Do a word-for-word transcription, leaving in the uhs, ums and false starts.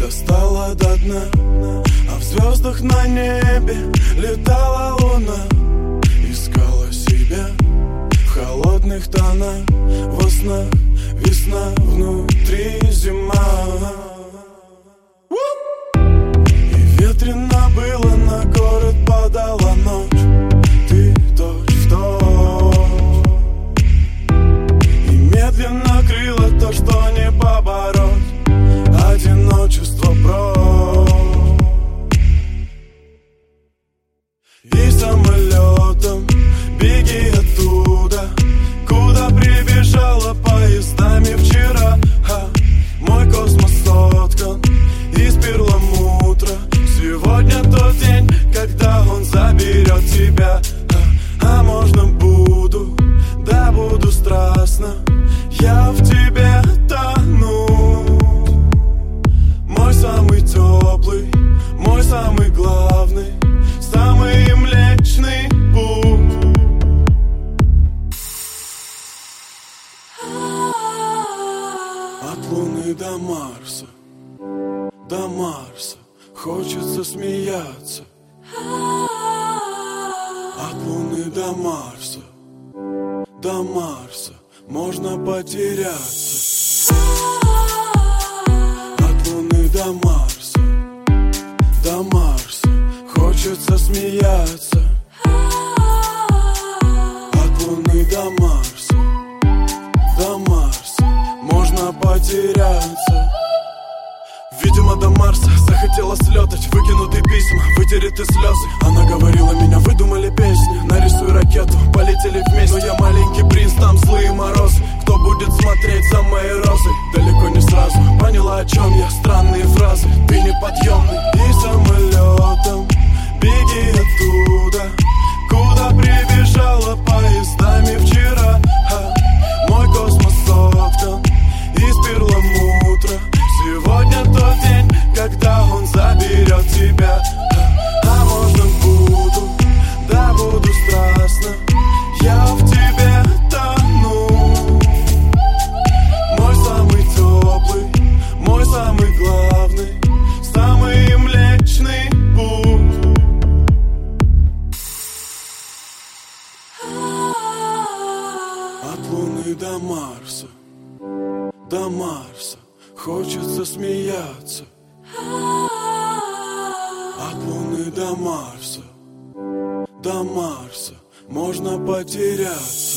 достала до дна, а в звездах на небе летала луна. Искала себя в холодных тонах, во снах весна, внутри зима. И ветрено было, на город падала ночь. Ты точь в точь, и медленно крыла то, что не побороть. Одиночество прочь. И самолетом беги оттуда, куда прибежала поездами вчера. Ха, мой космос соткан из перламутра. Сегодня тот день, когда он заберет тебя. А, а можно буду, да буду страстно, я в тебе тону. Мой самый теплый, мой самый главный, самый млечный путь. От Луны до Марса, до Марса хочется смеяться. От Луны до Марса, до Марса можно потеряться. От Луны до Марса, до Марса хочется смеяться. От Луны до Марса, до Марса можно потеряться. Видимо, до Марса захотела слетать, выкинутые письма, вытереть и слезы. Она говорила, меня выдумали песни, нарисуй ракету, полетели вместе. Но я маленький принц, там злые морозы. Кто будет смотреть за моей розой? Далеко не сразу поняла, о чем я, странные фразы. Ты неподъемный. И самолетом беги оттуда, куда прибежала поездами вчера. Ха, мой космос соткан из перламутра. Сегодня тот день, когда он заберет тебя. А, а можно буду, да буду страстно, я в тебе тону. Мой самый теплый, мой самый главный, самый млечный путь. От Луны до Марса, до Марса хочется смеяться. От Луны до Марса, до Марса можно потеряться.